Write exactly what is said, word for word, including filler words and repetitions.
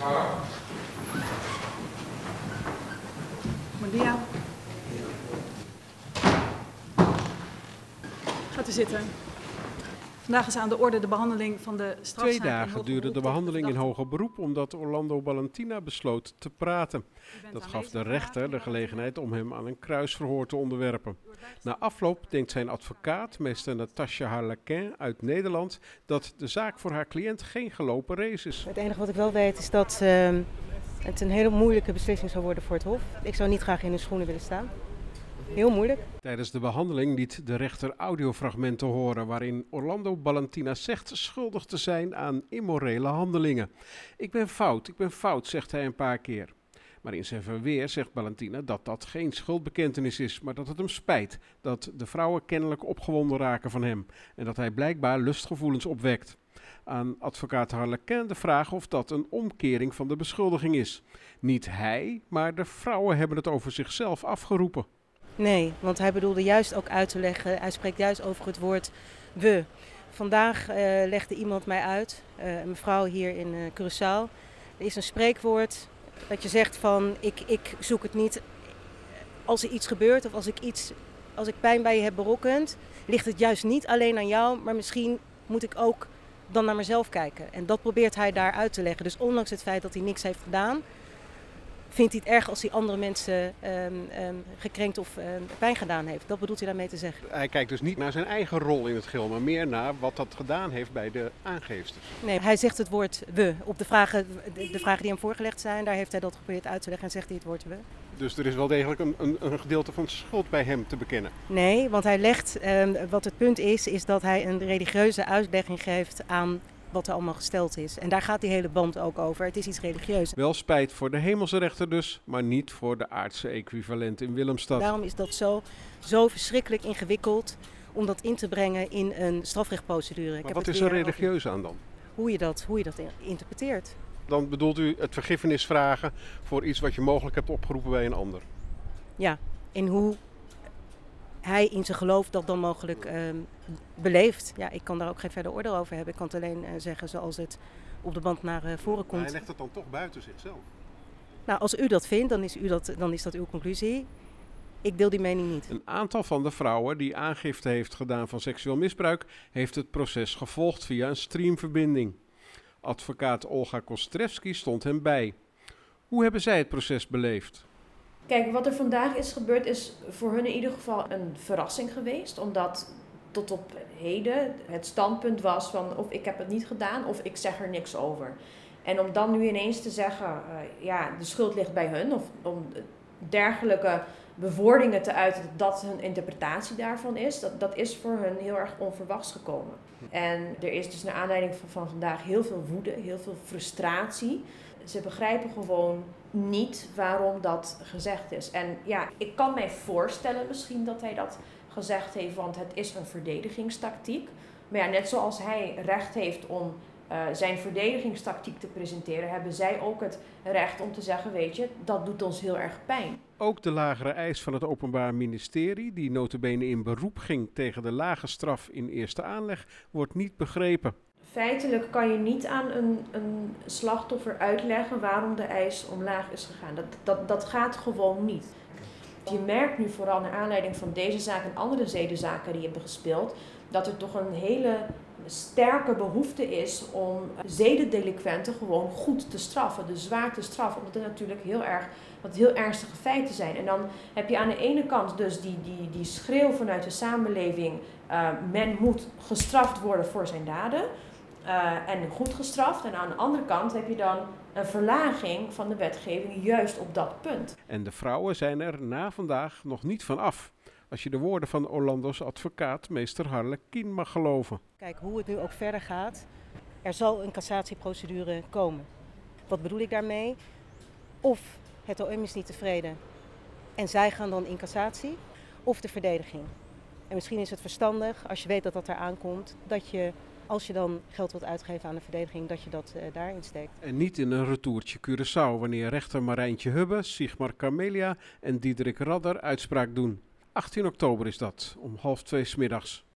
Bom dia. Gaat u zitten. Vandaag is aan de orde de behandeling van de strafzaak. Twee dagen duurde de behandeling in hoger beroep omdat Orlando Ballentyna besloot te praten. Dat gaf de rechter de gelegenheid om hem aan een kruisverhoor te onderwerpen. Na afloop denkt zijn advocaat, meester Natasja Harlequin uit Nederland, dat de zaak voor haar cliënt geen gelopen race is. Het enige wat ik wel weet is dat uh, het een hele moeilijke beslissing zou worden voor het Hof. Ik zou niet graag in hun schoenen willen staan. Heel moeilijk. Tijdens de behandeling liet de rechter audiofragmenten horen waarin Orlando Ballentyna zegt schuldig te zijn aan immorele handelingen. Ik ben fout, ik ben fout, zegt hij een paar keer. Maar in zijn verweer zegt Ballentyna dat dat geen schuldbekentenis is, maar dat het hem spijt dat de vrouwen kennelijk opgewonden raken van hem en dat hij blijkbaar lustgevoelens opwekt. Aan advocaat Harlequin de vraag of dat een omkering van de beschuldiging is. Niet hij, maar de vrouwen hebben het over zichzelf afgeroepen. Nee, want hij bedoelde juist ook uit te leggen, hij spreekt juist over het woord we. Vandaag uh, legde iemand mij uit, uh, een mevrouw hier in uh, Curaçao. Er is een spreekwoord dat je zegt van ik, ik zoek het niet als er iets gebeurt of als ik, iets, als ik pijn bij je heb berokkend. Ligt het juist niet alleen aan jou, maar misschien moet ik ook dan naar mezelf kijken. En dat probeert hij daar uit te leggen. Dus ondanks het feit dat hij niks heeft gedaan, vindt hij het erg als hij andere mensen um, um, gekrenkt of um, pijn gedaan heeft. Dat bedoelt hij daarmee te zeggen. Hij kijkt dus niet naar zijn eigen rol in het geheel, maar meer naar wat dat gedaan heeft bij de aangeefsters. Nee, hij zegt het woord we. Op de vragen, de, de vragen die hem voorgelegd zijn, daar heeft hij dat geprobeerd uit te leggen en zegt hij het woord we. Dus er is wel degelijk een, een, een gedeelte van schuld bij hem te bekennen? Nee, want hij legt, um, wat het punt is, is dat hij een religieuze uitlegging geeft aan wat er allemaal gesteld is. En daar gaat die hele band ook over. Het is iets religieus. Wel spijt voor de hemelse rechter dus, maar niet voor de aardse equivalent in Willemstad. Daarom is dat zo, zo verschrikkelijk ingewikkeld om dat in te brengen in een strafrechtprocedure. Maar Ik heb wat het is er weer religieus over aan dan? Hoe je dat, hoe je dat interpreteert. Dan bedoelt u het vergiffenis vragen voor iets wat je mogelijk hebt opgeroepen bij een ander? Ja, en hoe hij in zijn geloof dat dan mogelijk uh, beleeft. Ja, ik kan daar ook geen verder oordeel over hebben. Ik kan het alleen uh, zeggen zoals het op de band naar uh, voren komt. Maar hij legt het dan toch buiten zichzelf? Nou, als u dat vindt, dan is, u dat, dan is dat uw conclusie. Ik deel die mening niet. Een aantal van de vrouwen die aangifte heeft gedaan van seksueel misbruik heeft het proces gevolgd via een streamverbinding. Advocaat Olga Kostrevski stond hem bij. Hoe hebben zij het proces beleefd? Kijk, wat er vandaag is gebeurd is voor hun in ieder geval een verrassing geweest. Omdat tot op heden het standpunt was van of ik heb het niet gedaan of ik zeg er niks over. En om dan nu ineens te zeggen, uh, ja, de schuld ligt bij hun. Of om dergelijke bewoordingen te uiten dat hun interpretatie daarvan is. Dat, dat is voor hun heel erg onverwachts gekomen. En er is dus naar aanleiding van, van vandaag heel veel woede, heel veel frustratie. Ze begrijpen gewoon niet waarom dat gezegd is. En ja, ik kan mij voorstellen misschien dat hij dat gezegd heeft, want het is een verdedigingstactiek. Maar ja, net zoals hij recht heeft om uh, zijn verdedigingstactiek te presenteren, hebben zij ook het recht om te zeggen, weet je, dat doet ons heel erg pijn. Ook de lagere eis van het Openbaar Ministerie, die nota bene in beroep ging tegen de lage straf in eerste aanleg, wordt niet begrepen. Feitelijk kan je niet aan een, een slachtoffer uitleggen waarom de eis omlaag is gegaan. Dat, dat, dat gaat gewoon niet. Je merkt nu vooral naar aanleiding van deze zaak en andere zedenzaken die hebben gespeeld, dat er toch een hele sterke behoefte is om zedendelinquenten gewoon goed te straffen, de zwaar te straffen, omdat het natuurlijk heel erg, wat heel ernstige feiten zijn. En dan heb je aan de ene kant dus die, die, die schreeuw vanuit de samenleving, uh, men moet gestraft worden voor zijn daden. Uh, en goed gestraft. En aan de andere kant heb je dan een verlaging van de wetgeving juist op dat punt. En de vrouwen zijn er na vandaag nog niet van af. Als je de woorden van Orlando's advocaat, meester Harlequin, mag geloven. Kijk, hoe het nu ook verder gaat, er zal een cassatieprocedure komen. Wat bedoel ik daarmee? Of het O M is niet tevreden en zij gaan dan in cassatie, of de verdediging. En misschien is het verstandig, als je weet dat dat eraan komt, dat je, als je dan geld wilt uitgeven aan de verdediging, dat je dat uh, daarin steekt. En niet in een retourtje Curaçao, wanneer rechter Marijntje Hubbe, Sigmar Camelia en Diederik Radder uitspraak doen. achttien oktober is dat, om half twee 's middags.